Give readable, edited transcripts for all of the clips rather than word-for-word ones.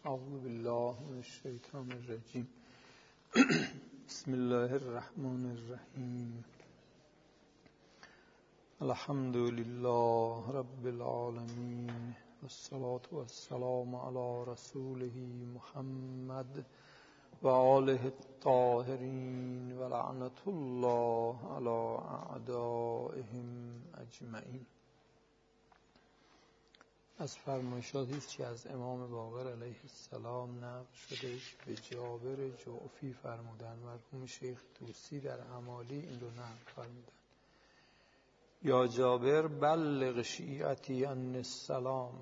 اعوذ بالله من الشیطان الرجیم. بسم الله الرحمن الرحیم. الحمد لله رب العالمین والصلاة والسلام علی رسوله محمد و آله الطاهرین و لعنت الله علی اعدائهم اجمعین. از فرمایشاتی است که از امام باقر علیه السلام نقل شده که به جابر جعفی فرمودند، مرحوم شیخ طوسی در اعمالی این رو نقل فرمودند: یا جابر بلغ شیعتی عنی السلام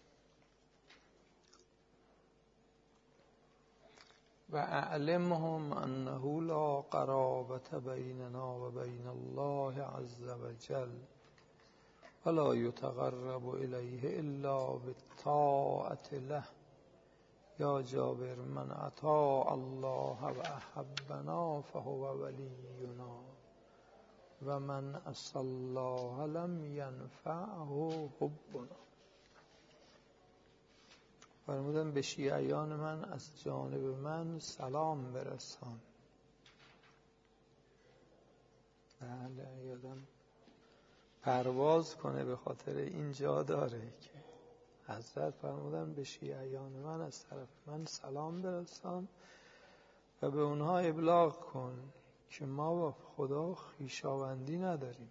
و اعلمهم انه لا قرابة بیننا و بین الله عز وجل ولا يتقرب إليه إلا بالطاعة له. یا جابر من اطاع الله و احبنا فهو ولینا و من عصی الله لم ینفعه حبنا. فرمودن به شیعیان من از جانب من سلام برسان. بله، یادم پرواز کنه به خاطر این جا داره که حضرت فرمودن به شیعیان من از طرف من سلام برسان و به اونها ابلاغ کن که ما با خدا خویشاوندی نداریم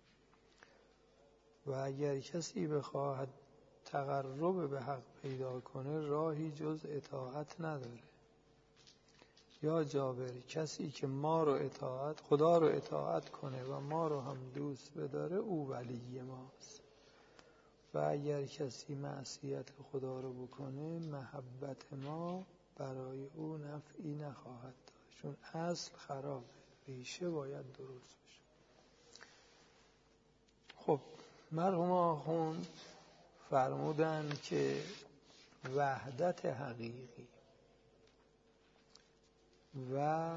و اگر کسی بخواهد تقرب به حق پیدا کنه راهی جز اطاعت نداره. یا جابر کسی که ما رو اطاعت خدا رو اطاعت کنه و ما رو هم دوست بداره او ولی ماست و اگر کسی معصیت خدا رو بکنه محبت ما برای او نفعی نخواهد داشت، چون اصل خرابه، ریشه باید درست بشه. خب مرحوم آخوند فرمودن که وحدت حقیقی و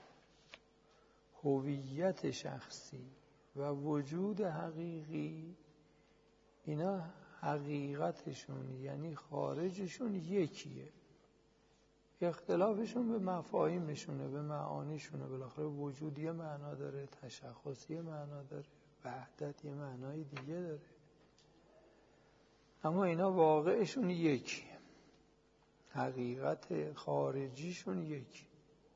هویت شخصی و وجود حقیقی اینا حقیقتشون یعنی خارجشون یکیه، اختلافشون به مفاهیمشونه، به معانیشونه. بالاخره وجود یه معنا داره، تشخص یه معنا داره، وحدت یه معنای دیگه داره، اما اینا واقعشون یکیه، حقیقت خارجیشون یکی.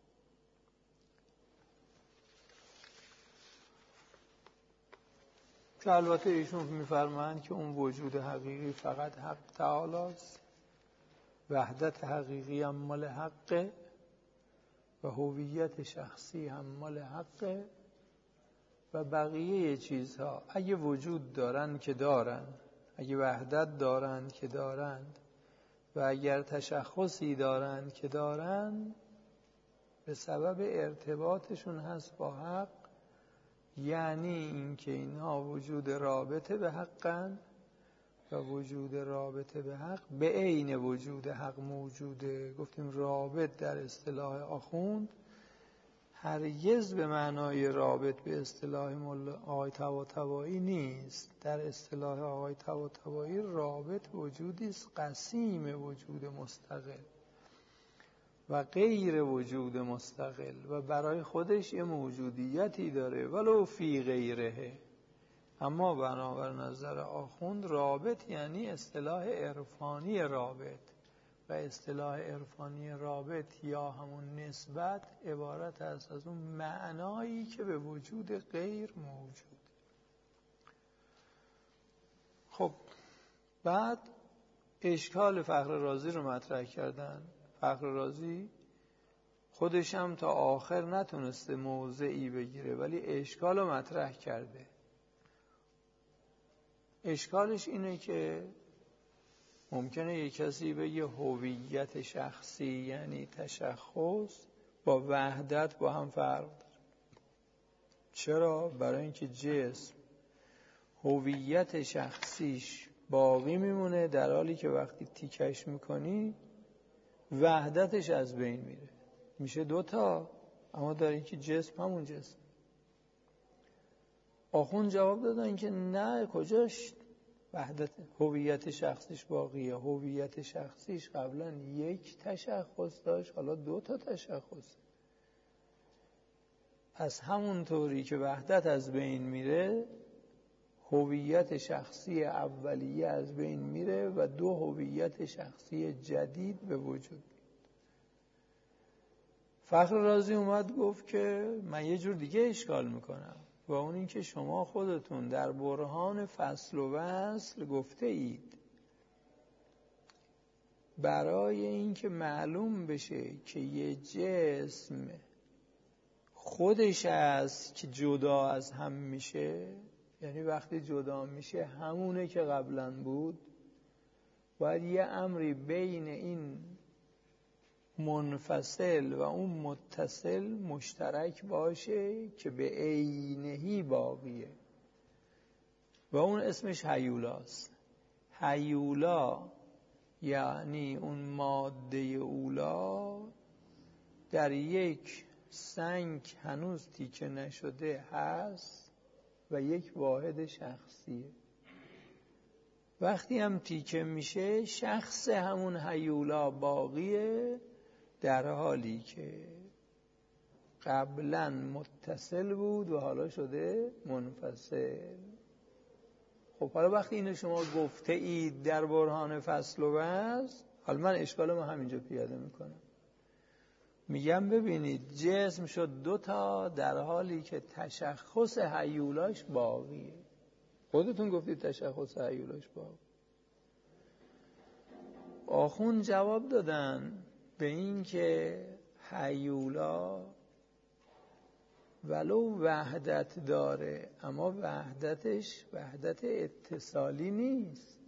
که البته ایشون میفرمایند که اون وجود حقیقی فقط حق تعالی است، وحدت حقیقی هم مال حقه و هویت شخصی هم مال حقه و بقیه چیزها اگه وجود دارن که دارن، اگه وحدت دارن که دارند و اگر تشخصی دارن که دارن، به سبب ارتباطشون هست با حق، یعنی اینکه اینها وجود رابطه به حقن و وجود رابطه به حق به عین وجود حق موجوده. گفتیم رابط در اصطلاح آخوند هرگز به معنای رابط به اصطلاح آقای طباطبایی نیست. در اصطلاح آقای طباطبایی رابط وجودی است قسیم وجود مستقل و غیر وجود مستقل و برای خودش یه موجودیتی داره ولو فی غیره. اما بنابر نظر آخوند رابط یعنی اصطلاح عرفانی رابط و اصطلاح عرفانی رابط یا همون نسبت عبارت است از اون معنایی که به وجود غیر موجود. خب بعد اشکال فخر رازی رو مطرح کردن. فخر رازی خودش هم تا آخر نتونسته موضعی بگیره ولی اشکال رو مطرح کرده. اشکالش اینه که ممکنه یک کسی بگه هویت شخصی یعنی تشخص با وحدت با هم فرق داره. چرا؟ برای اینکه جسم هویت شخصیش باقی میمونه در حالی که وقتی تیکش میکنی وحدتش از بین میره، میشه دوتا، اما در اینکه جسم همون جسم. آخوند جواب دادن که نه، کجاش وحدت هویت شخصیش باقیه. هویت شخصیش قبلا یک تشخص داشت، حالا 2 تا تشخص. پس همونطوری که وحدت از بین میره، هویت شخصی اولیه از بین میره و 2 هویت شخصی جدید به وجود. فخر رازی اومد گفت که من یه جور دیگه اشکال میکنم، و اون این که شما خودتون در برهان فصل و وصل گفته اید برای اینکه معلوم بشه که یه جسم خودش است که جدا از هم میشه، یعنی وقتی جدا میشه همونه که قبلا بود، باید یه امری بین این منفصل و اون متصل مشترک باشه که به عینهی باقیه و اون اسمش هیولاست. هیولا یعنی اون ماده اولا در یک سنگ هنوز تیکه نشده هست و یک واحد شخصیه. وقتی هم تیکه میشه شخص همون هیولا باقیه، در حالی که قبلا متصل بود و حالا شده منفصل. خب حالا وقتی اینو شما گفته اید در برهان فصل و وصل، حالا من اشکالمو همینجا پیاده میکنم. میگم ببینید جسم شد 2 تا در حالی که تشخص هیولاش باقیه. خودتون گفتید تشخص هیولاش باقی. آخوند جواب دادن به این که هیولا ولو وحدت داره اما وحدتش وحدت اتصالی نیست.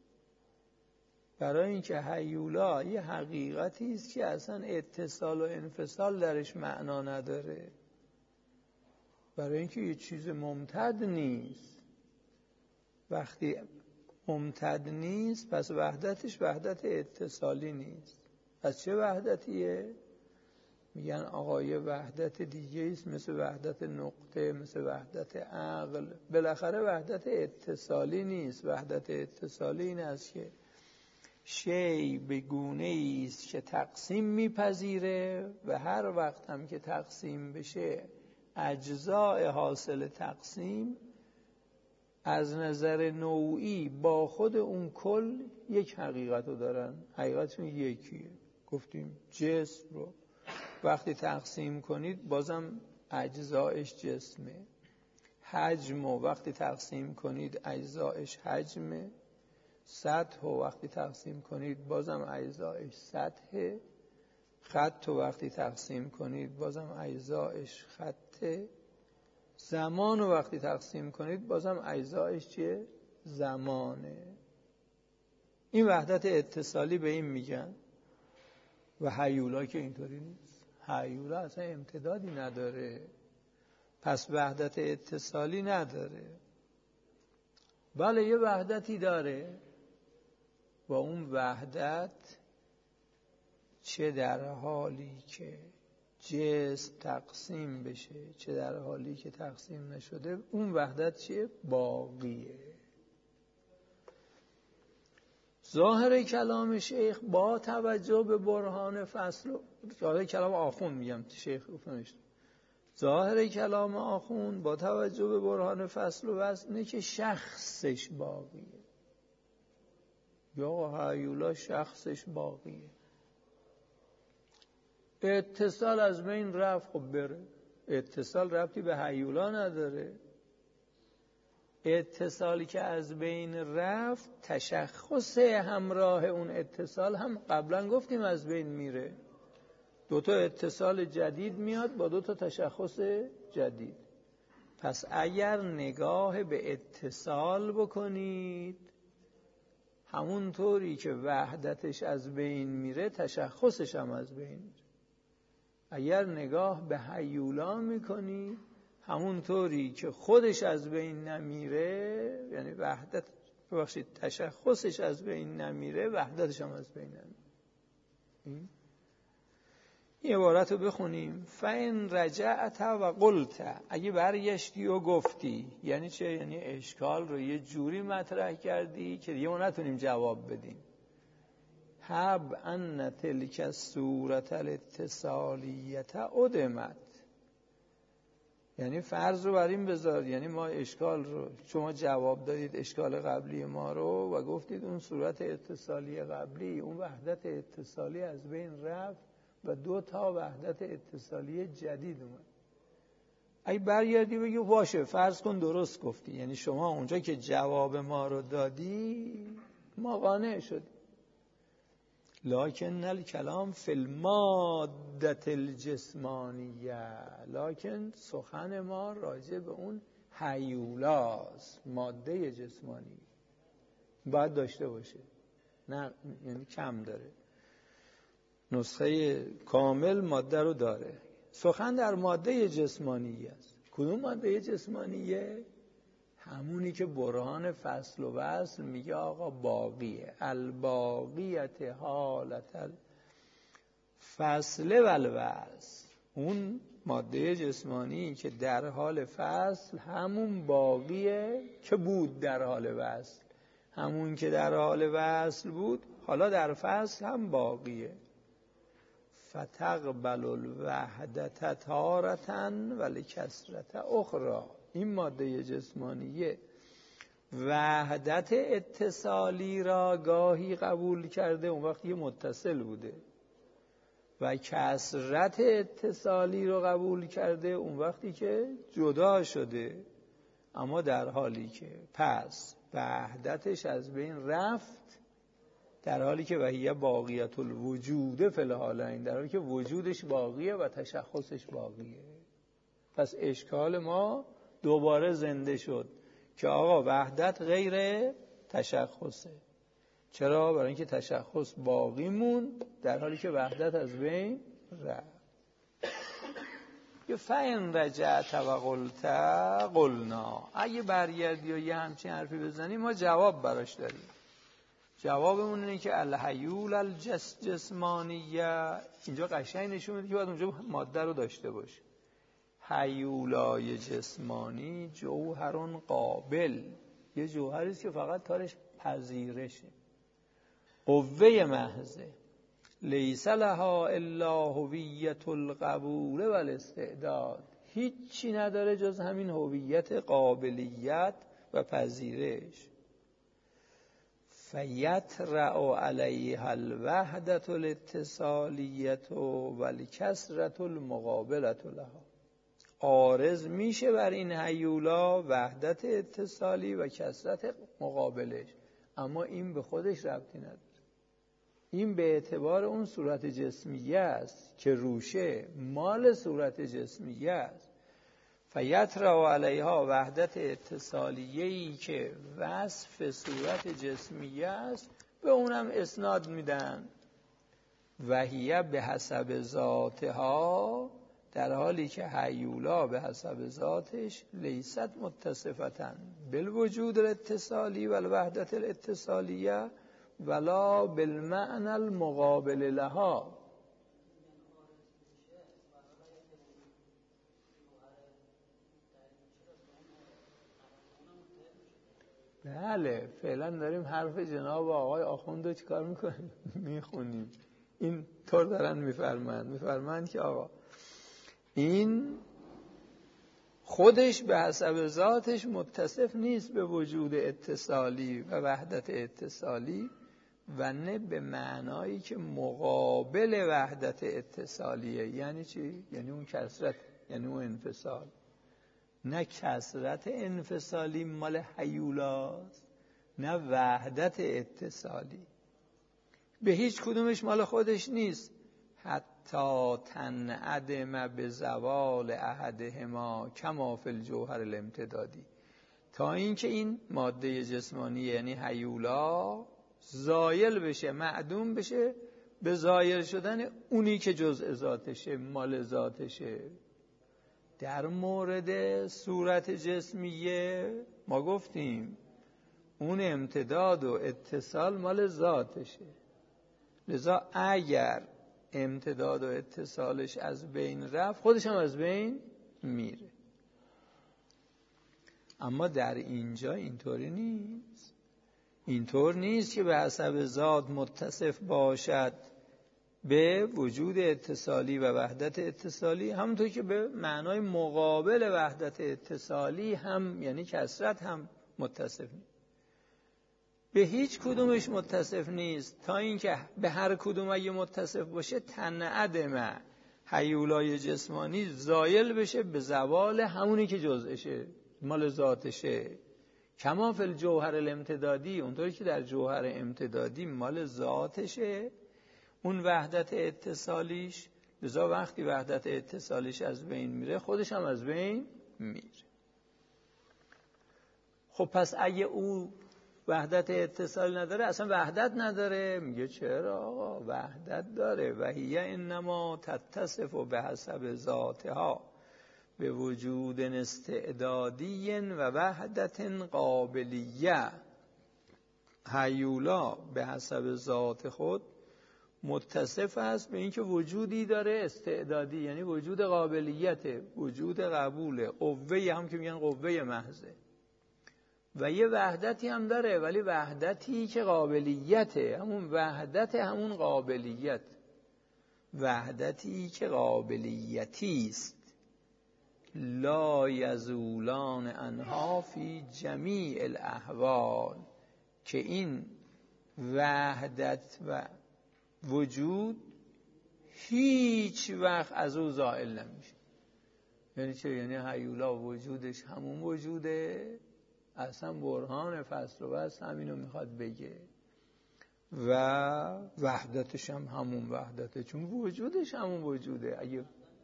برای اینکه هیولا یه حقیقتی است که اصلا اتصال و انفصال درش معنا نداره، برای اینکه یه چیز ممتد نیست. وقتی ممتد نیست پس وحدتش وحدت اتصالی نیست. پس چه وحدتیه؟ میگن آقا یه وحدت دیگه است، مثل وحدت نقطه، مثل وحدت عقل. بالاخره وحدت اتصالی نیست. وحدت اتصالی این است که شی به گونه است که تقسیم میپذیره و هر وقت هم که تقسیم بشه اجزاء حاصل تقسیم از نظر نوعی با خود اون کل یک حقیقت رو دارن. حقیقتشون یکیه. گفتیم جسم رو وقتی تقسیم کنید بازم اجزایش جسمه. حجم رو وقتی تقسیم کنید اجزایش حجمه. سطح رو وقتی تقسیم کنید بازم اجزایش سطحه. خط رو وقتی تقسیم کنید بازم اجزایش خطه. زمان رو وقتی تقسیم کنید بازم اجزایش چیه؟ زمانه. این وحدت اتصالی به این میگن. و هیولا که اینطوری نیست. هیولا اصلا امتدادی نداره، پس وحدت اتصالی نداره. بله یه وحدتی داره و اون وحدت چه در حالی که جسم تقسیم بشه چه در حالی که تقسیم نشده اون وحدت چیه؟ باقیه. ظاهر کلام شیخ با توجه به برهان فصل، ظاهر کلام آخوند میگم، شیخ گفتنش، ظاهر کلام آخوند با توجه به برهان فصل و وصل اینه که شخصش باقیه. یا هیولا شخصش باقیه. اتصال از بین رفت، خب بره. اتصال ربطی به هیولا نداره. اتصالی که از بین رفت تشخص همراه اون اتصال هم قبلا گفتیم از بین میره. 2 تا اتصال جدید میاد با 2 تا تشخص جدید. پس اگر نگاه به اتصال بکنید همونطوری که وحدتش از بین میره تشخصش هم از بین میره. اگر نگاه به هیولا میکنی همونطوری که خودش از بین نمیره، یعنی وحدت ببخشید تشخصش از بین نمیره وحدتش هم از بین نمیره. این عبارت رو بخونیم. فَإِنْ رَجَعْتَ و قُلْتَ، اگه برگشتی و گفتی، یعنی چه؟ یعنی اشکال رو یه جوری مطرح کردی که دیگه ما نتونیم جواب بدیم. حب ان تلک الصورة الاتصالیة ادمت، یعنی فرض رو بر این بذار، یعنی ما اشکال رو، شما جواب دادید اشکال قبلی ما رو و گفتید اون صورت اتصالی قبلی، اون وحدت اتصالی از بین رفت و 2 وحدت اتصالی جدید اومد. اگه برگردی بگی باشه فرض کن درست گفتی، یعنی شما اونجا که جواب ما رو دادی ما قانع شدیم. لکن الکلام فی المادة الجسمانیه، لکن سخن ما راجع به اون هیولاست، ماده جسمانی باید داشته باشه، نه یعنی کم داره. نسخه کامل ماده رو داره. سخن در ماده جسمانیه است. کدوم ماده جسمانیه؟ همونی که برهان فصل و وصل میگه آقا باقیه، الباقیت حالت الفصل و الوصل. اون ماده جسمانی که در حال فصل همون باقیه که بود در حال وصل، همون که در حال وصل بود حالا در فصل هم باقیه. فتقبل الوحدة تارة ولکثرة اخرى. این ماده جسمانیه وحدت اتصالی را گاهی قبول کرده، اون وقتی متصل بوده، و کثرت اتصالی رو قبول کرده اون وقتی که جدا شده. اما در حالی که پس وحدتش از بین رفت، در حالی که وهیه باقیت الوجود فی الحالین، در حالی که وجودش باقیه و تشخصش باقیه. پس اشکال ما دوباره زنده شد که آقا وحدت غیر تشخصه. چرا؟ برای اینکه تشخص باقی موند در حالی که وحدت از بین رفت. فَإِنْ رَجَعْتَ و قُلْتَ قُلْنَا، اگه برگردی و یه همچین حرفی بزنی ما جواب براش داریم. جوابمون اینه که الهیول الجسمانیه، اینجا قشنگ نشون میده که باید اونجا ماده رو داشته باشه. هیولای جسمانی جوهرون قابل، یه جوهری است که فقط کارش پذیرشه، قوه محضه. لیس لها الا هویت القبول و الاستعداد، هیچی نداره جز همین هویت، قابلیت و پذیرش. فیطرأ علیها الوحدة الاتصالیة و الکثرة المقابلة لها، عارض میشه بر این هیولا وحدت اتصالی و کثرت مقابلش، اما این به خودش ربطی نداره. این به اعتبار اون صورت جسمیه است که روشه مال صورت جسمیه است. فیطرأ علیها وحدت اتصالیه‌ای که وصف صورت جسمیه است به اونم اسناد میدن. وهیه به حسب ذاتها، در حالی که هیولا به حسب ذاتش لیست متصفتن بالوجود الاتصالی و الوحدت الاتصالیه ولا بالمعنى المقابل لها. بله فعلا داریم حرف جناب آقای آخوند رو چیکار میکنیم؟ میخونیم. این طور دارن میفرمند که آقا این خودش به حسب ذاتش متصف نیست به وجود اتصالی و وحدت اتصالی، و نه به معنایی که مقابل وحدت اتصالیه. یعنی چی؟ یعنی اون کثرت، یعنی اون انفصال. نه کثرت انفصالی مال هیولاست، نه وحدت اتصالی، به هیچ کدومش مال خودش نیست. حتی تنعدم به زوال احدهما کما فی الجوهر الامتدادی، تا اینکه این ماده جسمانی یعنی هیولا زایل بشه، معدوم بشه به زایل شدن اونی که جزء ذاتشه، مال ذاتشه. در مورد صورت جسمیه ما گفتیم اون امتداد و اتصال مال ذاتشه. لذا اگر امتداد و اتصالش از بین رفت، خودش هم از بین میره. اما در اینجا اینطوری نیست. اینطور نیست که به حسب ذات متصف باشد به وجود اتصالی و وحدت اتصالی، همونطور که به معنای مقابل وحدت اتصالی هم یعنی کثرت هم متصف نیست. به هیچ کدومش متصف نیست، تا اینکه به هر کدوم اگه متصف باشه تنعدم هیولای جسمانی زایل بشه به زوال همونی که جزءشه، مال ذاتشه. کما فی الجوهر الامتدادی، اونطوری که در جوهر امتدادی مال ذاتشه اون وحدت اتصالیش، لذا وقتی وحدت اتصالیش از بین میره خودش هم از بین میره. خب پس اگه او وحدت اتصال نداره اصلا وحدت نداره؟ میگه چرا آقا وحدت داره. و هی انما تتصف به حسب ذاتها به وجود استعدادی و وحدت قابلیه. هیولا به حسب ذات خود متصف است به اینکه وجودی داره استعدادی، یعنی وجود قابلیت، وجود قبول، قوه هم که میگن قوه محضه، و یه وحدتی هم داره، ولی وحدتی که قابلیته، همون وحدت همون قابلیت، وحدتی که قابلیتی است. لا یزولان عنها فی جمیع الاحوال، که این وحدت و وجود هیچ وقت از او زائل نمیشه. یعنی چه؟ یعنی هیولا وجودش همون وجوده، اصلا برهان فصل و بس همینو میخواد بگه، و وحدتش هم همون وحدته، چون وجودش همون وجوده. اگه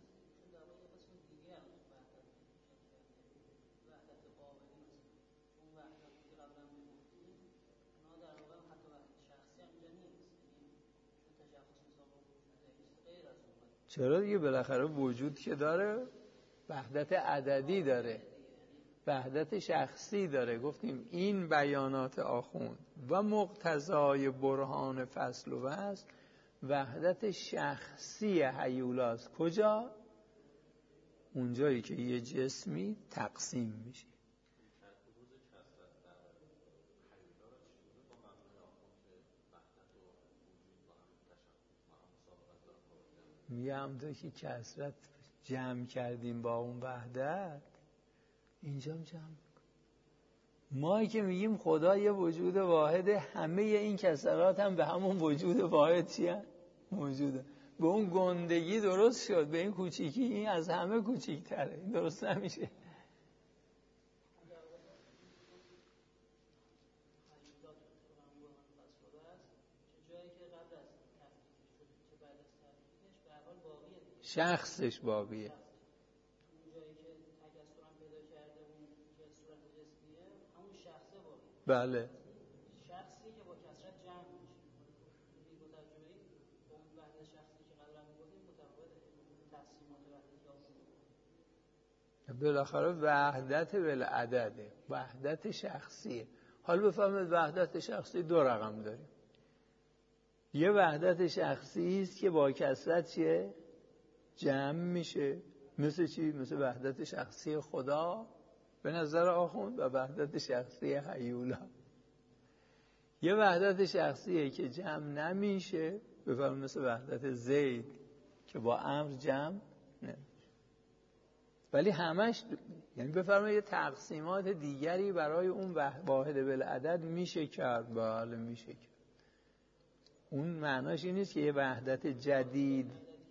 چرا دیگه بالاخره وجود که داره وحدت عددی داره، وحدت شخصی داره. گفتیم این بیانات آخوند و مقتضای برهان فصل و وصل وحدت شخصی هیولاست. کجا؟ اونجایی که یه جسمی تقسیم میشه. میگه همونطور که کثرت جمع کردیم با اون وحدت، اینجا هم جمع میکنیم. ما که میگیم خدا یه وجود واحده، همه این کثرات هم به همون وجود واحد چیه؟ موجوده. به اون گندگی درست شد، به این کوچیکی این از همه کوچیک‌تره، این درست نمیشه. شخصش باقیه. بله. شخصی که با کثرت جمع میشه. با تجربه اون وحدت شخصی که قبلا میگفتیم متفاوته. تقسیمات وحدت بالاخره وحدت بالعدده، وحدت شخصیه. حالا بفهمید وحدت شخصی دو رقم داریم. یه وحدت شخصی است که با کثرت چیه؟ جمع میشه. مثل چی؟ مثل وحدت شخصی خدا به نظر آخوند و وحدت شخصی هیولا. یه وحدت شخصیه که جمع نمیشه، بفرمایید مثل وحدت زید که با امر جمع نمیشه. ولی همش یعنی بفرمایید یه تقسیمات دیگری برای اون واحد بالعدد میشه کرد. بله میشه کرد. اون معناش این نیست که یه وحدت جدید.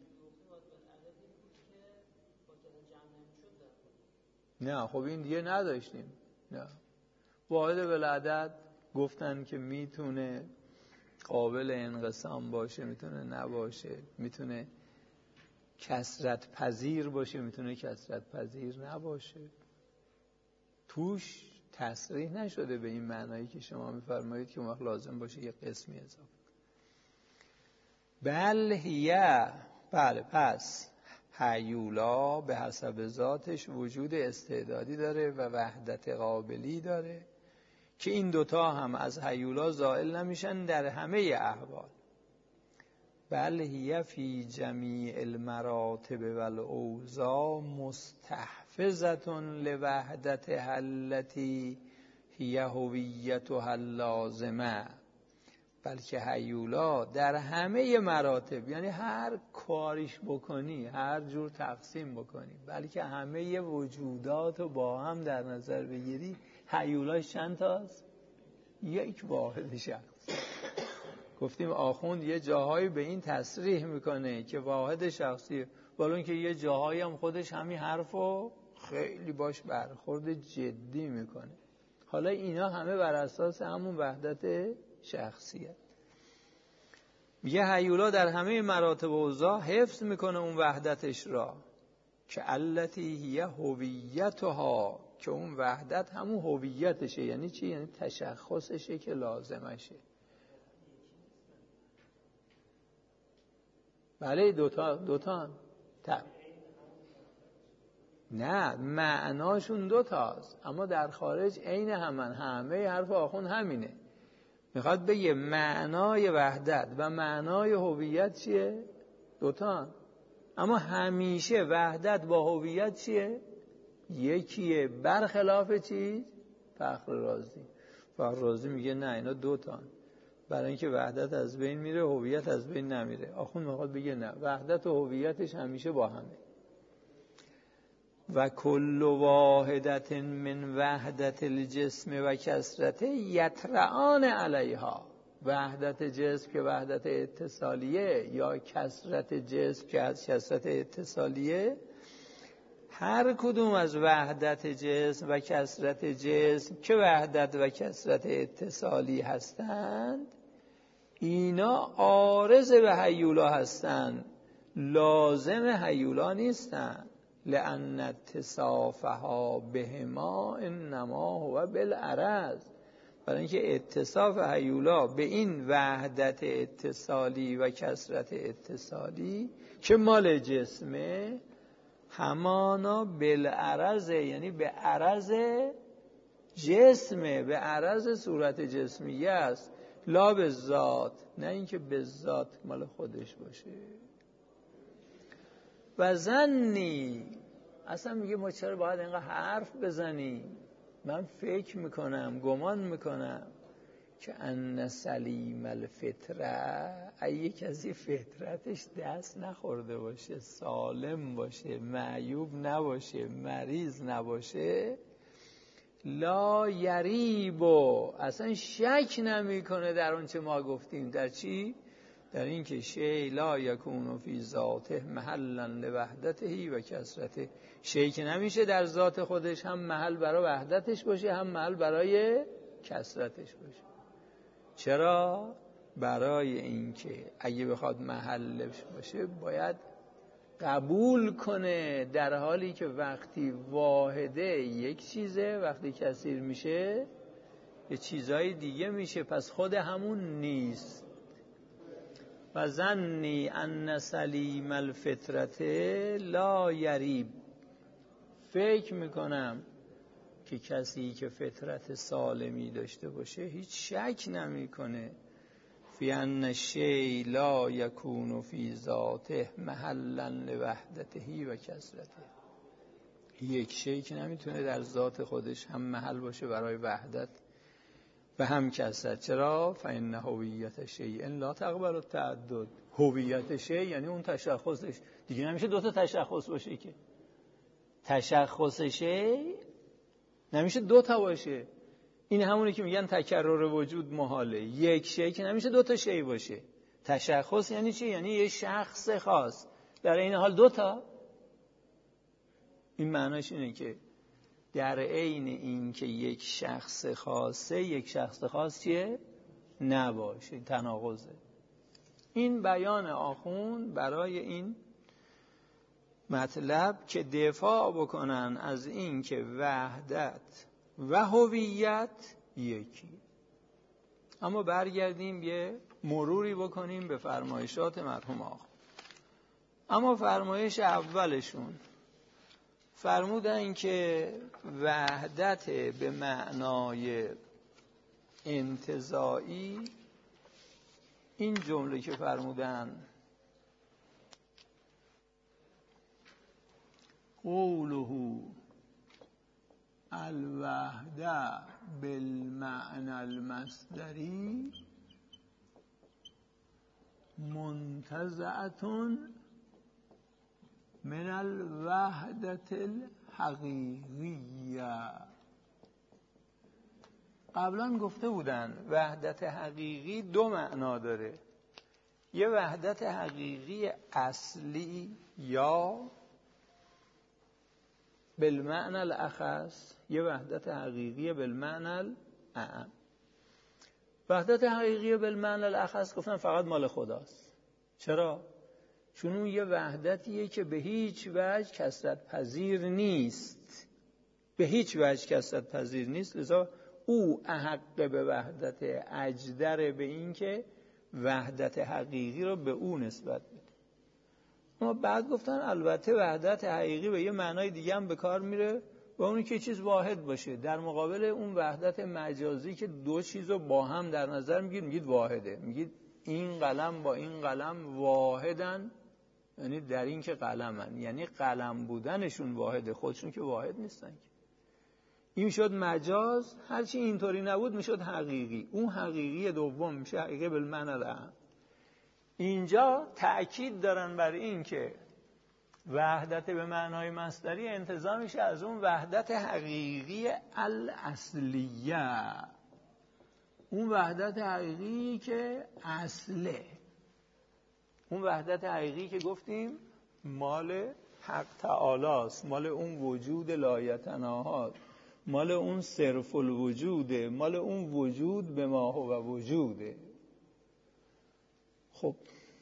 نه خب این دیگه نداشتیم. نه واحد بالعدد گفتن که میتونه قابل انقسام باشه، میتونه نباشه، میتونه کثرت پذیر باشه، میتونه کثرت پذیر نباشه. توش تصریح نشده به این معنایی که شما میفرمایید که اون وقت لازم باشه یه قسمی اضافه. بله پس هیولا به حسب ذاتش وجود استعدادی داره و وحدت قابلی داره که این دوتا هم از هیولا زائل نمیشن در همه احوال. بل هی فی جمیع المراتب و الاوضاع مستحفظة لوحدتها التي هی هویتها اللازمه. بلکه هیولا در همه مراتب، یعنی هر کاریش بکنی، هر جور تقسیم بکنی، بلکه همه وجودات رو با هم در نظر بگیری، هیولاش چند تاست؟ یک واحد شخص. گفتیم آخوند یه جاهایی به این تصریح میکنه که واحد شخصی، ولی که یه جاهایی هم خودش همین حرفو خیلی باش برخورد جدی میکنه. حالا اینا همه بر اساس همون وحدت شخصیت. میگه هیولا در همه مراتب و اوضاع حفظ میکنه اون وحدتش را که التی هی هویتها، که اون وحدت همون هویتشه. یعنی چی؟ یعنی تشخصشه که لازمشه. بله دوتا نه، معناشون دوتاست اما در خارج عین همه حرف آخوند همینه. میخواد بگه معنای وحدت و معنای هویت چیه؟ دوتا، اما همیشه وحدت با هویت چیه؟ یکیه. برخلاف چیز؟ فخر رازی میگه نه، اینا دوتا، برای اینکه وحدت از بین میره، هویت از بین نمیره. آخوند میخواد بگه نه، وحدت و هویتش همیشه با همه. و کل واحدت من وحدت الجسم و کثرت یطرعان علیها. وحدت جسم که وحدت اتصالیه یا کثرت جسم که از کثرت اتصالیه، هر کدوم از وحدت جسم و کثرت جسم که وحدت و کثرت اتصالی هستند، اینا عارض به هیولا هستند، لازم هیولا نیستند. لأن اتصافها بهما انما هو بالعرض. برای اینکه اتصاف هیولا به این وحدت اتصالی و کثرت اتصالی که مال جسمه، همانا بالعرضه، یعنی به عرض جسمه، به عرض صورت جسمیه است، لا به ذات، نه اینکه به ذات مال خودش باشه. و ظنی، اصلا میگه ما چرا باید اینقدر حرف بزنیم؟ من فکر میکنم، گمان میکنم که ان سلیم الفطره، اگه کسی فطرتش دست نخورده باشه، سالم باشه، معیوب نباشه، مریض نباشه، لا یریب، اصلا شک نمیکنه در اون چه ما گفتیم. در چی؟ در این که شی لا یکون فی ذاته محلا لوحدته و کثرته، شی که نمیشه در ذات خودش هم محل برای وحدتش باشه هم محل برای کثرتش باشه. چرا؟ برای اینکه اگه بخواد محلش باشه باید قبول کنه، در حالی که وقتی واحده یک چیزه، وقتی کثیر میشه یه چیزای دیگه میشه، پس خود همون نیست. و ظنی ان سلیم الفطرت لا یریب، فکر میکنم که کسی که فطرت سالمی داشته باشه هیچ شک نمیکنه فی ان الشیء لا یکون فی ذاته محلا لوحدته و کثرته. یک شی که نمیتونه در ذات خودش هم محل باشه برای وحدت و هم کثرت. چرا؟ فإن هویت شیء لا تقبل التعدد. هویت شیء یعنی اون تشخصش، دیگه نمیشه دوتا تشخص باشه، که تشخص شیء نمیشه دوتا باشه. این همونه که میگن تکرر وجود محاله. یک شیء که نمیشه دوتا شیء باشه. تشخص یعنی چی؟ یعنی یه شخص خاص، در این حال دوتا. این معناش اینه که در عین این که یک شخص خاصه، یک شخص خاص چیه؟ نباشه، تناقضه. این بیان آخوند برای این مطلب که دفاع بکنن از این که وحدت و هویت یکی. اما برگردیم یه مروری بکنیم به فرمایشات مرحوم آخوند. اما فرمایش اولشون فرمودن که وحدت به معنای انتزاعی، این جمله که فرمودن قوله الوحده بالمعنى المصدری منتزعة من الوحدة الحقیقیه. قبلا گفته بودن وحدت حقیقی دو معنا داره، یه وحدت حقیقی اصلی یا بالمعنى الاخص، یه وحدت حقیقی بالمعنى الاعم. وحدت حقیقی بالمعنى الاخص گفتن فقط مال خداست. چرا؟ چون اون یه وحدتیه که به هیچ وجه کثرت پذیر نیست، به هیچ وجه کثرت پذیر نیست، لذا او احق به وحدت، اجدر به این که وحدت حقیقی رو به او نسبت بده. اما بعد گفتن البته وحدت حقیقی به یه معنای دیگه هم به کار میره، و اونی که چیز واحد باشه، در مقابل اون وحدت مجازی که دو چیز رو با هم در نظر میگید واحده. میگید این قلم با این قلم واحدن، یعنی در این که قلمن، یعنی قلم بودنشون واحده، خودشون که واحد نیستن. این شد مجاز، هرچی اینطوری نبود میشد حقیقی. اون حقیقی دوم میشه حقیقی بالمعنى الاعم. اینجا تأکید دارن بر این که وحدت به معنای مصدری انتزاع میشه از اون وحدت حقیقی الاصلیه، اون وحدت حقیقی که اصله، اون وحدت حقیقی که گفتیم مال حق تعالی است، مال اون وجود لایتناهات، مال اون صرف الوجوده، مال اون وجود به ما هو وجوده. خب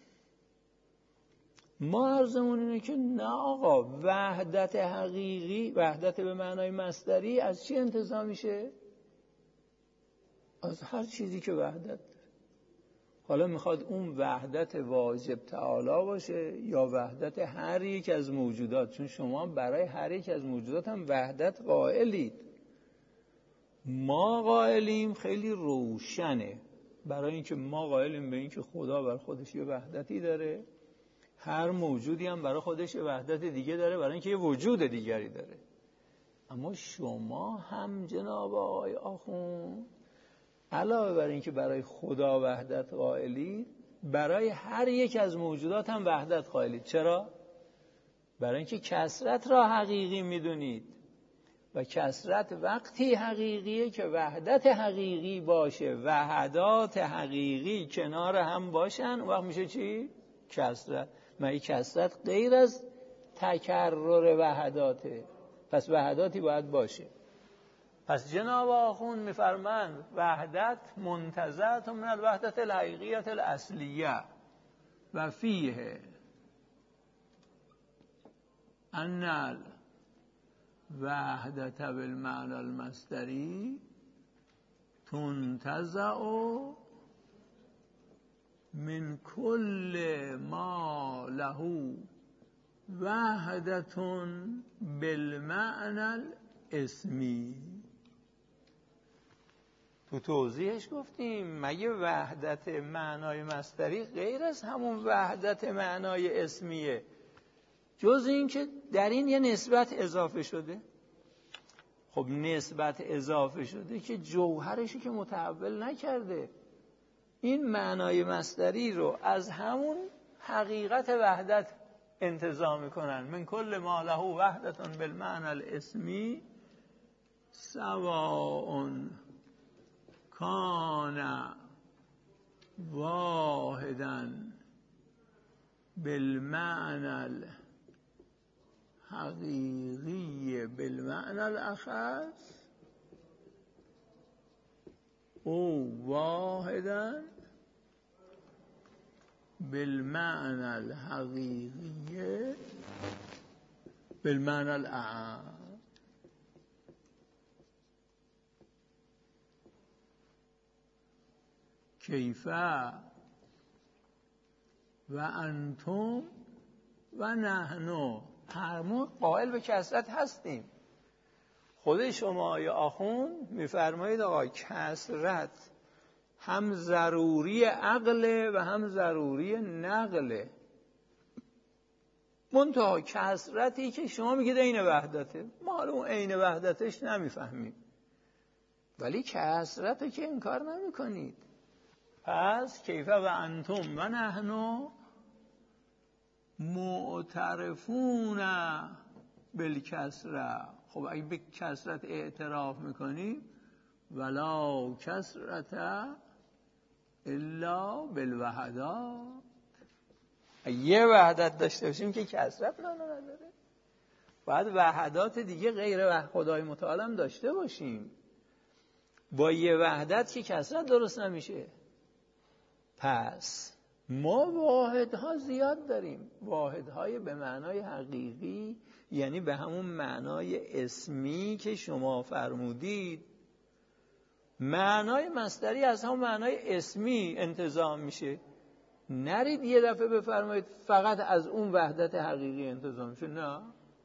ما عرضمون اینه که نه آقا، وحدت حقیقی، وحدت به معنای مصدری از چی انتزاع میشه؟ از هر چیزی که وحدت داره. حالا میخواد اون وحدت واجب تعالی باشه یا وحدت هر یک از موجودات، چون شما برای هر یک از موجودات هم وحدت قائلید. ما قائلیم، خیلی روشنه، برای اینکه ما قائلیم به اینکه خدا بر خودش یه وحدتی داره، هر موجودی هم برای خودش یه وحدت دیگه داره، برای اینکه یه وجود دیگری داره. اما شما هم جناب آقای آخوند علاوه بر اینکه برای خدا وحدت قائلید، برای هر یک از موجودات هم وحدت قائلید. چرا؟ برای اینکه کثرت را حقیقی میدونید و کثرت وقتی حقیقیه که وحدت حقیقی باشه، وحدات حقیقی کنار هم باشن، وقت میشه چی؟ کثرت. مگه کثرت غیر از تکرر وحداته؟ پس وحداتی باید باشه. پس جناب آخوند میفرمند وحدت منتزعة من الوحدت الحقیقیت الاصلیه و فیه ان الوحدت بالمعنى المصدری تنتزع من كل ما له وحدت بالمعنى الاسمی. تو توضیحش گفتیم مگه وحدت معنای مصدری غیر از همون وحدت معنای اسمیه، جز این که در این یه نسبت اضافه شده. خب نسبت اضافه شده که جوهرشی که متحول نکرده. این معنای مصدری رو از همون حقیقت وحدت انتزاع میکنن. من کل ما له وحدت بالمعنى الاسمی سواء کان واحدا بالمعنى الحقیقی بالمعنى الاخص او واحدا بالمعنى الحقیقی بالمعنى الاعم. کیفه و انتم و نحنو، هرمون قائل به کثرت هستیم. خود شما یا آخوند میفرمایید آقا کثرت هم ضروری عقله و هم ضروری نقله. منتها کثرتی که شما میگید عین وحدته، ما حالا اون عین وحدتش نمیفهمیم، ولی کثرت که انکار نمیکنید. پس کیف و انتم و نحن معترفون بالکثرة. خب اگه به کثرت اعتراف میکنیم، ولا کثرت الا بالوحدات، یه وحدت داشته باشیم که کثرت معنا نداره، باید وحدات دیگه غیر خدای متعال هم داشته باشیم. با یه وحدت که کثرت درست نمیشه. پس ما واحدها زیاد داریم، واحدهای به معنای حقیقی، یعنی به همون معنای اسمی که شما فرمودید. معنای مصدری از همون معنای اسمی انتزاع میشه. نرید یه دفعه بفرمایید فقط از اون وحدت حقیقی انتزاع میشه، نه،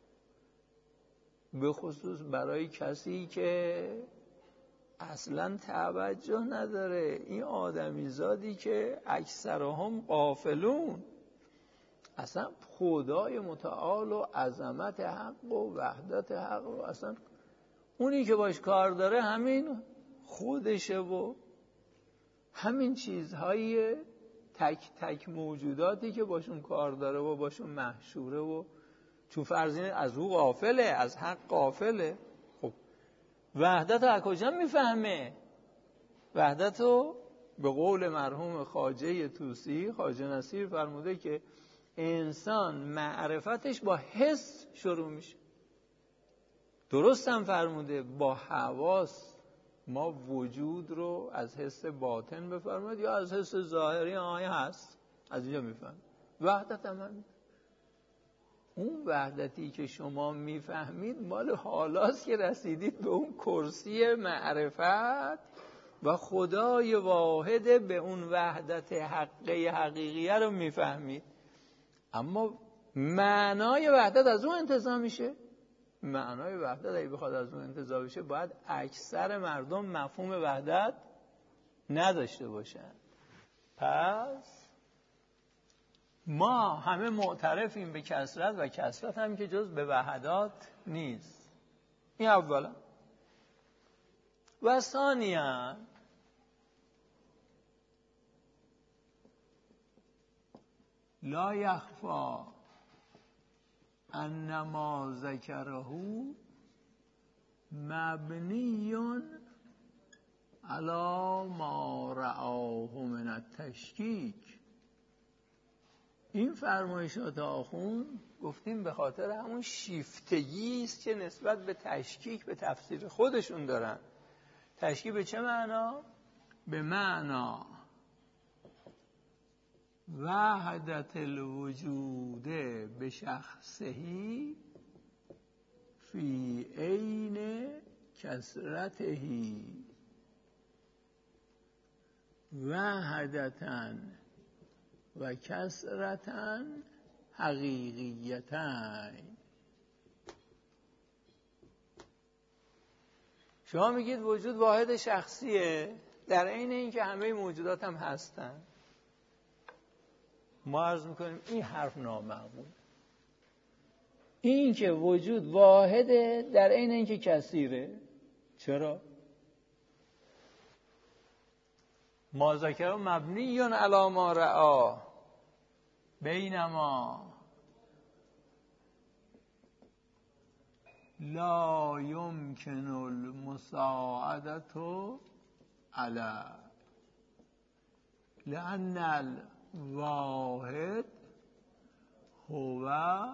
به خصوص برای کسی که اصلا توجه نداره. این آدمی زادی که اکثرهم غافلون، اصلا خدای متعال و عظمت حق و وحدت حق و اصلا اونی که باش کار داره همین خودشه و همین چیزهای تک تک موجوداتی که باشون کار داره و باشون محشوره و چون فرض از او غافله، از حق غافله. خب وحدت از کجا میفهمه؟ وحدت رو به قول مرحوم خواجه طوسی، خواجه نصیر فرموده که انسان معرفتش با حس شروع میشه. درست هم فرموده با حواس ما وجود رو از حس باطن بفرمایید یا از حس ظاهری آیا هست، از اینجا میفهم. وحدت هم همین. اون وحدتی که شما میفهمید مال حالاست که رسیدید به اون کرسی معرفت و خدای واحد، به اون وحدت حقیقیه رو میفهمید. اما معنای وحدت از اون انتزاع میشه. معنای وحدت اگه بخواد از اون انتزاع بشه باید اکثر مردم مفهوم وحدت نداشته باشن. پس ما همه معترفیم به کثرت و کثرت هم که جز به وحدات نیست. این اولا. و ثانیاً لا یخفی ان ما ذکره مبنی علی ما رآه من التشکیک. این فرمایشات آخوند گفتیم به خاطر همون شیفتگی است که نسبت به تشکیک به تفسیر خودشون دارن. تشکیک به چه معنا؟ به معنا وحدت الوجود به شخصهی فی عین کثرتهی وحدتاً و کثرتاً حقیقیتاً. شما میگید وجود واحد شخصیه، در عین اینکه همه موجودات هم هستن. ما عرض میکنیم این حرف نامعقول. این که وجود واحده در عین اینکه کثیره. چرا؟ ما ذکر مبنی علی ما رآ بینما لا یمکن المساعدت علی لأن الواحد هو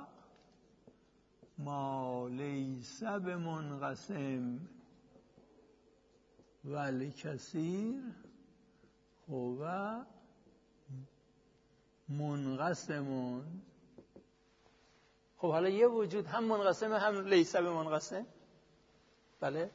ما لیس بمنقسم و الکثیر هو منقسم. خب حالا یه وجود هم منقسمه هم لیس بمنقسم. بله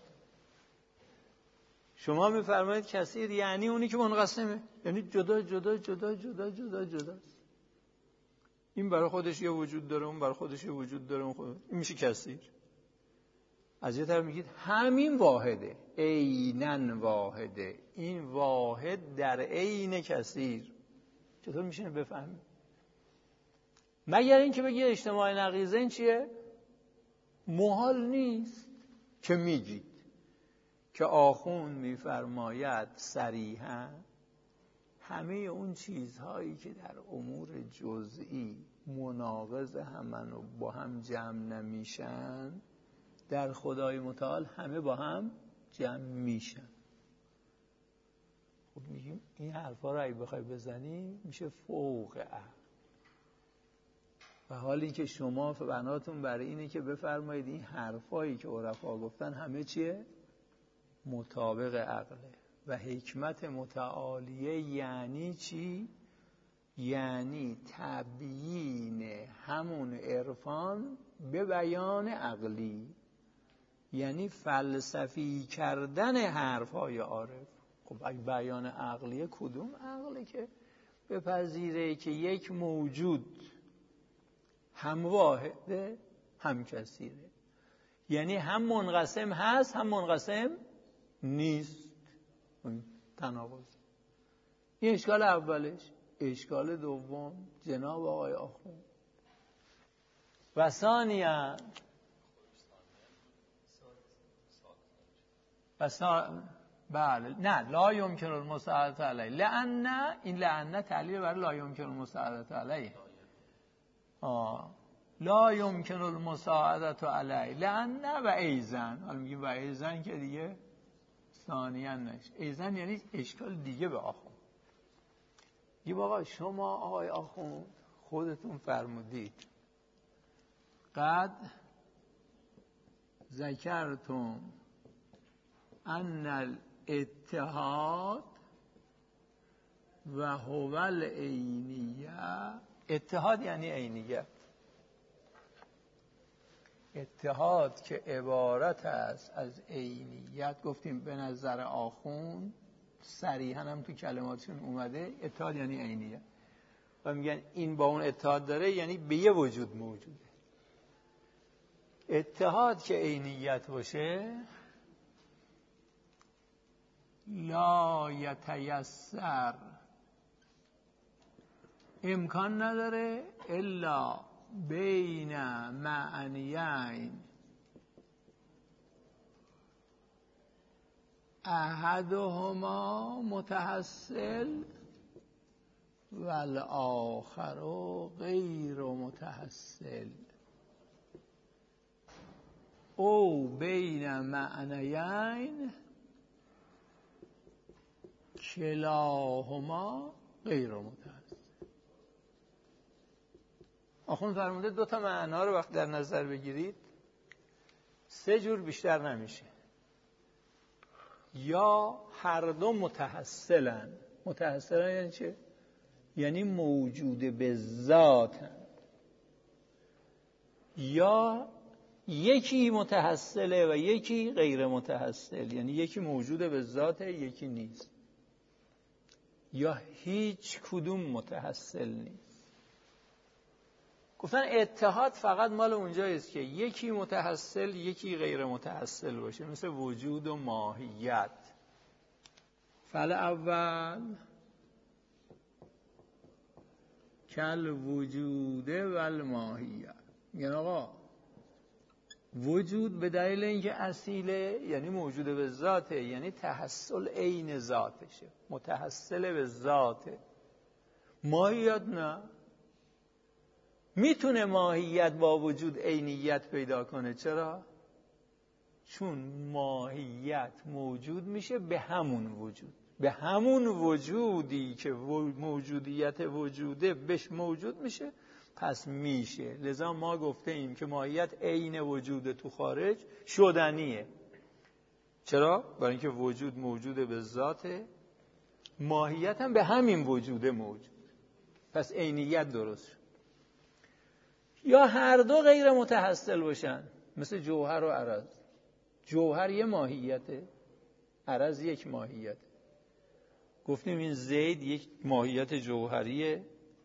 شما میفرمایید کثیر یعنی اونی که منقسمه، یعنی جدا جدا جدا جدا جدا جداست. این برای خودش یه وجود داره، اون برای خودش یه وجود داره، این میشه کثیر. از یه طرف میگید همین واحده، عیناً واحده، این واحد در عین کثیر. چطور میشه بفهمید؟ مگر اینکه بگی اجتماع نقیض این چیه؟ محال نیست که میگید که آخوند میفرماید صریحاً همه اون چیزهایی که در امور جزئی مناقض همن و با هم جمع نمیشن در خدای متعال همه با هم جمع میشن. خب میگیم این حرفا رو اگه بخوای بزنی میشه فوق عقل. و حالی که شما بناتون برای اینه که بفرمایید این حرفایی که عرفا گفتن همه چیه؟ مطابق عقله. و حکمت متعالیه یعنی چی؟ یعنی تبیین همون عرفان به بیان عقلی، یعنی فلسفی کردن حرفای عارف. خب اگه بیان عقلیه کدوم عقلی که بپذیره که یک موجود هم واحده هم کثیره، یعنی هم منقسم هست هم منقسم نیست. تناقض. این اشکال اولش. اشکال دوم جناب آقای آخوند و ثانیاً بله نه لا یمکن المساعدة علیه، لأن این لأن تعلیل برای لا یمکن المساعدة علیه. لا یمکن المساعدة علیه لأن و ایزن. حالا میگیم و ایزن که دیگه ثانیاً نشه. ایزن یعنی اشکال دیگه به آخوند. یه بابا شما آقای آخوند خودتون فرمودید قد ذکرتم ان الاتحاد و هو العینیه. اتحاد یعنی عینیت. اتحاد که عبارت است از عینیت. گفتیم به نظر آخوند صریحاً هم تو کلماتشون اومده اتحاد یعنی عینیت. و میگن این با اون اتحاد داره یعنی به یه وجود موجوده. اتحاد که عینیت باشه لا یتیسر، امکان نداره الا بین معنیین احدهما متحصل و الاخر غیر متحصل، او بین معنیین کلاهما غیر متحصل. آخوند فرموده دو تا معنا رو وقت در نظر بگیرید سه جور بیشتر نمیشه. یا هر دو متحصلن. متحصلن یعنی چه؟ یعنی موجود به ذاتن. یا یکی متحصله و یکی غیر متحصل، یعنی یکی موجود به ذاته یکی نیست. یا هیچ کدوم متحصل نیست. گفتن اتحاد فقط مال اونجاییست که یکی متحصل یکی غیر متحصل باشه، مثل وجود و ماهیت. فعل اول کل وجوده و الماهیت. یعنی آقا وجود به دلیل اینکه اصیله یعنی موجود به ذاته، یعنی تحصل عین ذاتشه، متحصل به ذاته. ماهیت نه. میتونه ماهیت با وجود عینیت پیدا کنه. چرا؟ چون ماهیت موجود میشه به همون وجود، به همون وجودی که موجودیت وجوده بهش موجود میشه پس میشه. لذا ما گفته ایم که ماهیت عین وجود تو خارج شدنیه. چرا؟ برای اینکه وجود موجوده به ذاته، ماهیت هم به همین وجوده موجود، پس عینیت درست شد. یا هر دو غیر متحصل باشن، مثل جوهر و عرض. جوهر یه ماهیته، عرض یک ماهیته. گفتیم این زید یک ماهیت جوهریه،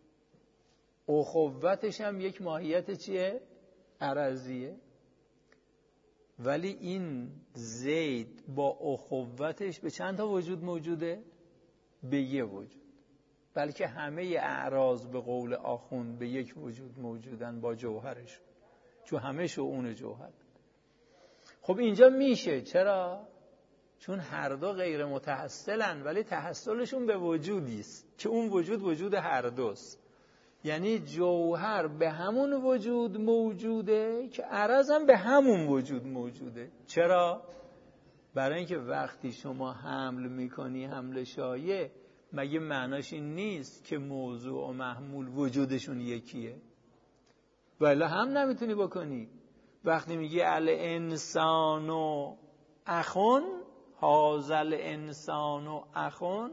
اخوتش هم یک ماهیت چیه؟ عرضیه. ولی این زید با اخوتش به چند تا وجود موجوده؟ به یه وجود. بلکه همه اعراض به قول آخوند به یک وجود موجودن با جوهرشون، چون همه شؤون جوهر. خب اینجا میشه. چرا؟ چون هر دو غیر متحصلن، ولی تحصلشون به وجودی است که اون وجود وجود هر دوست. یعنی جوهر به همون وجود موجوده که عرض هم به همون وجود موجوده. چرا؟ برای اینکه وقتی شما حمل میکنی، حمل شایع، مگه معناش این نیست که موضوع و محمول وجودشون یکیه؟ ولی هم نمیتونی بکنی. وقتی میگی الانسان و اخون، هذا الانسان و اخون،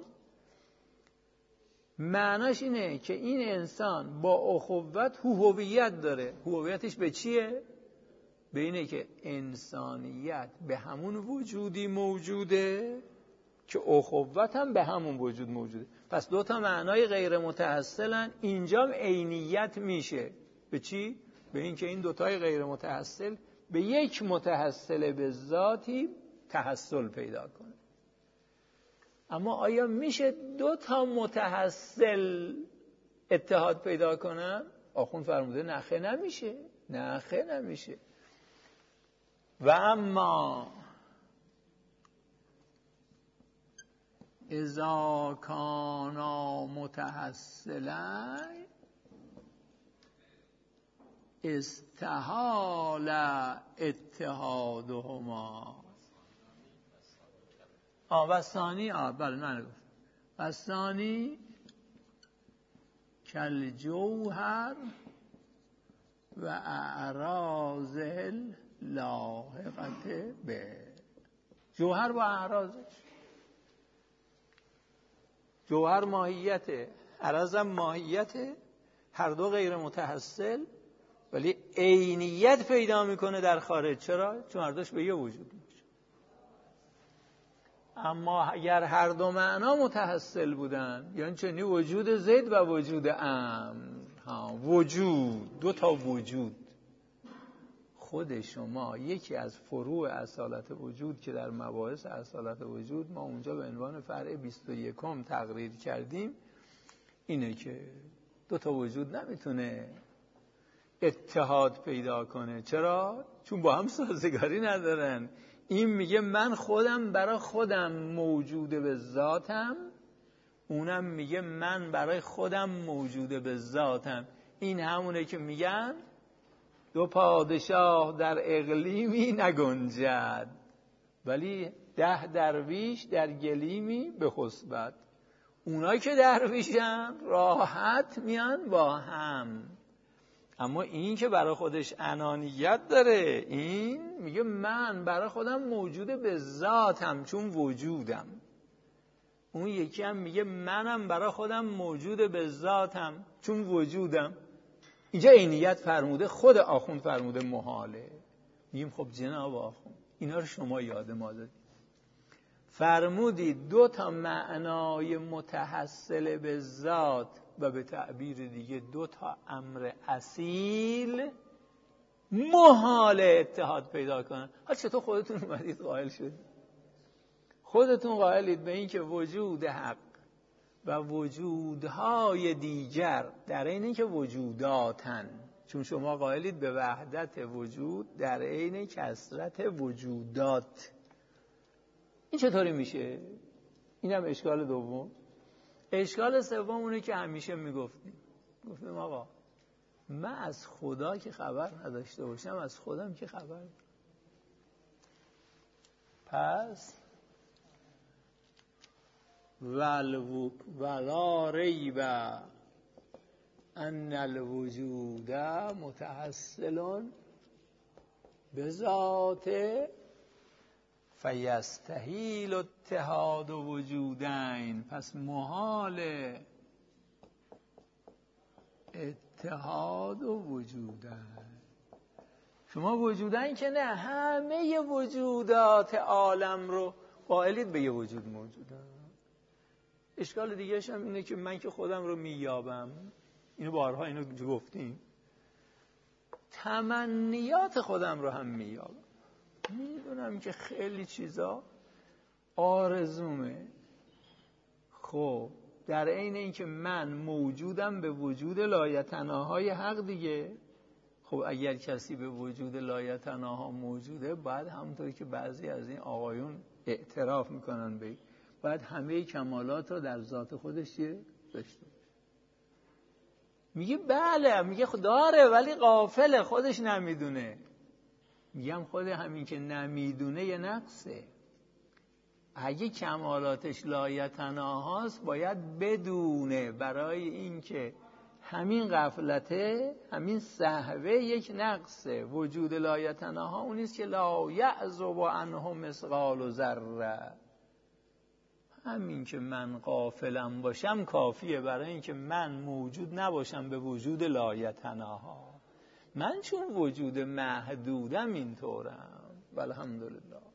معناش اینه که این انسان با اخوت هویت داره. هویتش به چیه؟ به اینه که انسانیت به همون وجودی موجوده که اخوت هم به همون وجود موجوده. پس دو تا معنای غیر متحصلن. اینجام عینیت میشه. به چی؟ به این که این دوتای غیر متحصل به یک متحصل به ذاتی تحصل پیدا کنه. اما آیا میشه دو تا متحصل اتحاد پیدا کنن؟ آخوند فرموده نخه نمیشه. نخه نمیشه. و اما اذا کانا متحصلا استحال اتحادهما. وثانی بله من گفت وثانی کل جوهر و اعراض لاحقت به. جوهر با اعراضش، جوهر ماهیته، عرضم ماهیته، هر دو غیر متحصل ولی عینیت پیدا میکنه در خارج. چرا؟ چون هر دوش به یه وجود میشه. اما اگر هر دو معنا متحصل بودن، یعنی چنین وجود زید و وجود امر، وجود، دو تا وجود، خود شما یکی از فروع اصالت وجود که در مباحث اصالت وجود ما اونجا به عنوان فرع 21 تقریر کردیم، اینه که دو تا وجود نمیتونه اتحاد پیدا کنه. چرا؟ چون با هم سازگاری ندارن. این میگه من خودم برای خودم موجود به ذاتم، اونم میگه من برای خودم موجود به ذاتم. این همونه که میگن دو پادشاه در اقلیمی نگنجد، ولی 10 درویش در گلیمی به خسبت. اونایی که درویشن راحت میان با هم، اما این که برای خودش انانیت داره، این میگه من برای خودم موجود به ذاتم چون وجودم. اون یکی هم میگه منم برای خودم موجود به ذاتم چون وجودم. اینجا عینیت فرموده، خود آخوند فرموده محاله. میگیم خب جناب آخوند اینا رو شما یاد ما دادید. فرمودید دو تا معنای متحصل به ذات و به تعبیر دیگه دو تا امر اصیل محال اتحاد پیدا کنن. چطور خودتون اومدید قائل شدید؟ خودتون قائلید به این که وجود حق و وجودهای دیگر در این که وجوداتن، چون شما قائلید به وحدت وجود در عین کثرت وجودات. این چطوری میشه؟ اینم اشکال دوم. اشکال سوم اونه که همیشه میگفتیم آقا من از خدا که خبر نداشته باشم از خودم که خبر. پس ولا ریب ان الوجود متحصل بذات فیستحیل اتحاد وجودین. پس محال اتحاد وجودین. شما وجودین که نه، همه وجودات عالم رو قائلید به یه وجود موجودن. اشکال دیگه‌ش هم اینه که من که خودم رو میابم، اینو بارها اینو گفتیم، تمنیات خودم رو هم میابم. میدونم که خیلی چیزا آرزومه. خب در عین اینکه من موجودم به وجود لایتناهای حق دیگه. خب اگر کسی به وجود لایتناها موجوده، باید همونطوری که بعضی از این آقایون اعتراف میکنن به، باید همه کمالات رو در ذات خودش داشته باشه. میگه بله، میگه داره ولی غافله، خودش نمیدونه. میگم خود همین که نمیدونه یه نقصه. اگه کمالاتش لایتناهاست باید بدونه، برای اینکه همین غفلته، همین سهوه یک نقصه. وجود لایتناها اونیست که لا یعزب عنه مثقال ذره. همین که من غافلم باشم کافیه برای اینکه من موجود نباشم به وجود لایتناها. من چون وجود محدودم اینطورم. والحمدلله.